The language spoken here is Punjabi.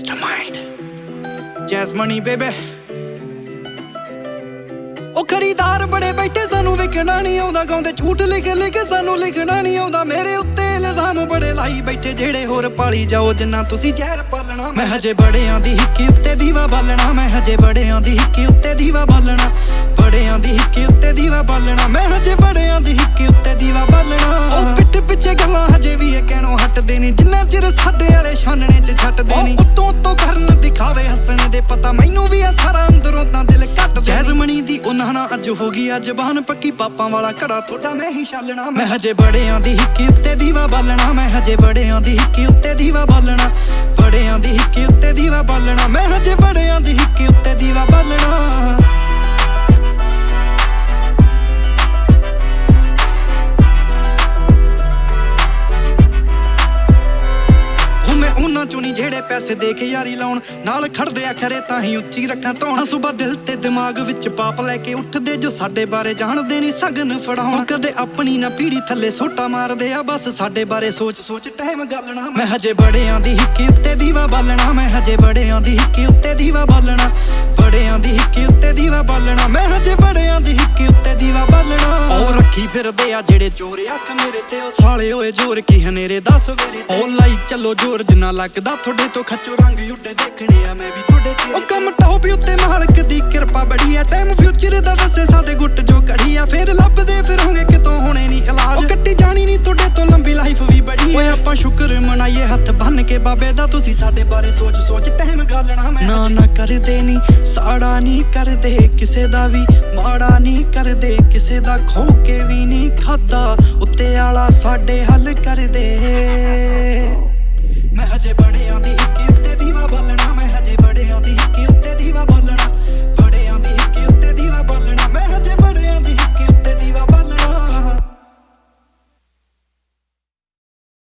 Mastermind Jasmine baby ਉਹ ਖਰੀਦਾਰ ਬੜੇ ਬੈਠੇ ਸਾਨੂੰ ਵਿਕਣਾ ਨਹੀਂ ਆਉਂਦਾ ਗਾਉਂਦੇ ਝੂਠ ਲਿਖ ਲਿਖ ਸਾਨੂੰ ਲਿਖਣਾ ਨਹੀਂ ਆਉਂਦਾ ਮੇਰੇ ਉੱਤੇ ਇਲਜ਼ਾਮ ਬੜੇ ਲਾਈ ਬੈਠੇ ਜਿਹੜੇ ਹੋਰ ਪਾਲੀ ਜਾਓ ਜਿੰਨਾ ਤੁਸੀਂ ਜ਼ਹਿਰ ਪਾਲਣਾ ਮੈਂ ਹਜੇ ਬੜਿਆਂ ਦੀ ਹਿੱਕੀ ਉੱਤੇ ਦੀਵਾ ਬਾਲਣਾ ਮੈਂ ਹਜੇ ਬੜਿਆਂ ਦੀ ਹਿੱਕੀ ਉੱਤੇ ਦੀਵਾ ਬਾਲਣਾ ਬੜਿਆਂ ਦੀ ਹਿੱਕੀ ਉੱਤੇ ਦੀਵਾ ਬਾਲਣਾ ਮੈਂ ਹਜੇ ਬੜਿਆਂ ਦੀ ਹਿੱਕੀ ਉੱਤੇ ਦੀਵਾ ਬਾਲਣਾ ਉਹ ਪਿੱਠ ਪਿੱਛੇ ਗੱਲਾਂ ਹਜੇ ਵੀ ਇਹ ਕਹਿਣੋਂ ਹਟਦੇ ਨਹੀਂ ਜਿੰਨਾ ਚਿਰ ਸਾਡੇ ਵਾਲੇ ਛਾਨਣੇ 'ਚ ਛੱਡਦੇ ਨਹੀਂ ਉੱਤੋਂ ਉੱਤੋਂ ਕਰਨ ਦਿਖਾਵੇ ਹੱਸਣੇ ਦੇ ਪਤਾ ਮੈਨੂੰ ਵੀ ਆ ਸਾਰਾ ਅੰਦਰੋਂ ਤਾਂ ਦਿਲ ਕੱਟ ਜੈਸਮਨੀ ਦੀ ਉਹਨਾਂ ਨਾਲ ਅੱਜ ਹੋ ਗਈ ਆ ਜ਼ਬਾਨ ਪੱਕੀ ਪਾਪਾਂ ਵਾਲਾ ਘੜਾ ਤੁਹਾਡਾ ਮੈਂ ਹੀ ਛਾਲਣਾ ਮੈਂ ਹਜੇ ਬੜਿਆਂ ਦੀ ਹਿੱਕੀ ਉੱਤੇ ਦੀਵਾ ਬਾਲਣਾ ਮੈਂ ਹਜੇ ਬੜਿਆਂ ਦੀ ਹਿੱਕੀ ਉੱਤੇ ਦੀਵਾ ਬਾਲਣਾ ਬੜਿਆਂ ਦੀ ਹਿੱਕੀ ਉੱਤੇ ਦੀਵਾ ਬਾਲਣਾ ਮੈਂ ਹਜੇ ਬੜਿਆਂ ਦੀ ਹਿੱਕੀ ਉੱਤੇ ਦੀਵਾ ਬਾਲਣਾ ਉਹਨਾਂ ਚੋਂ ਨੀ ਜਿਹੜੇ ਪੈਸੇ ਦੇ ਕੇ ਯਾਰੀ ਲਾਉਣ ਨਾਲ ਖੜਦੇ ਆ ਖਰੇ ਤਾਂ ਹੀ ਉੱਚੀ ਰੱਖਾਂ ਧੌਣਾ ਸੁਬਾ ਦਿਲ ਤੇ ਦਿਮਾਗ ਵਿੱਚ ਪਾਪ ਲੈ ਕੇ ਉੱਠਦੇ ਜੋ ਸਾਡੇ ਬਾਰੇ ਜਾਣਦੇ ਨਹੀਂ ਸਗਨ ਫੜਾਉਣ ਕਦੇ ਆਪਣੀ ਨਾ ਪੀੜੀ ਥੱਲੇ ਸੋਟਾ ਮਾਰਦੇ ਆ ਬਸ ਸਾਡੇ ਬਾਰੇ ਸੋਚ ਸੋਚ ਟਾਈਮ ਗਾਲਣਾ ਮੈਂ ਹਜੇ ਬੜਿਆਂ ਦੀ ਹਿੱਕੀ ਉੱਤੇ ਦੀਵਾ ਬਾਲਣਾ ਮੈਂ ਹਜੇ ਬੜਿਆਂ ਦੀ ਹਿੱਕੀ ਉੱਤੇ ਦੀਵਾ ਬਾਲਣਾ ਬੜਿਆਂ ਦੀ ਹਿੱਕੀ ਉੱਤੇ ਦੀਵਾ ਬਾਲਣਾ ਮੈਂ ਹਜੇ ਬੜਿਆਂ ਦੀ ਹਿੱਕੀ ਉੱਤੇ ਦੀਵਾ ਬਾਲਣਾ ਉਹ ਰੱਖੀ ਫਿਰਦੇ ਆ ਜਿਹੜੇ ਚੋਰ ਅੱਖ ਮੇਰੇ ਤੇ ਉਹ ਸਾਲੇ ਓਏ ਜ਼ੋਰ ਕੀ ਹਨੇਰੇ 10 ਵੇਰੇ ਉਹ ਲਾਈ ਚੱਲੋ ਜ਼ੋਰ ਜਿੰਨਾ ਲੱਗਦਾ ਤੁਹਾਡੇ ਤੋਂ ਖੱਚੋ ਰੰਗ ਉੱਡੇ ਦੇਖਣੇ ਆ ਮੈਂ ਵੀ ਤੁਹਾਡੇ ਤੇ ਉਹ ਕੰਮ ਟੌਪ ਉੱਤੇ ਮਾਲਕ ਦੀ ਕਿਰਪਾ ਬੜੀ ਆ ਟਾਈਮ ਫਿਊਚਰ ਦਾ ਦੱਸੇ ਸਾਡੇ ਗੁੱਟ ਜੋ ਕੜੀ ਆ ਫੇਰ ਲੱਭਦੇ ਫਿਰੋਂਗੇ ਕਿਤੋਂ ਹੋਣੇ ਨਹੀਂ ਇਲਾਜ ਉਹ ਕੱਟੀ ਜਾਣੀ ਨਹੀਂ ਤੁਹਾਡੇ ਤੋਂ ਲੰਬੀ ਲਾਈਫ ਵੀ ਬੜੀ ਓਏ ਆਪਾਂ ਸ਼ੁਕਰ ਮਨਾਈਏ ਹੱਥ ਬੰਨ ਕੇ ਬਾਬੇ ਦਾ ਤੁਸੀਂ ਸਾਡੇ ਬਾਰੇ ਸੋਚ ਸੋਚ ਟਾਈਮ ਗਾਲਣਾ ਮੈਂ ਨਾ ਕਰਦੇ ਨਹੀਂ ਸਾੜਾ ਨਹੀਂ ਕਰਦੇ ਕਿਸੇ ਦਾ ਵੀ ਮਾੜਾ ਨਹੀਂ ਕਰਦੇ ਕਿਸੇ ਦਾ ਖੋ ਕੇ ਵੀ ਨਹੀਂ ਖਾਦਾ ਉੱਤੇ ਆਲਾ ਸਾਡੇ ਹੱਲ ਕਰਦੇ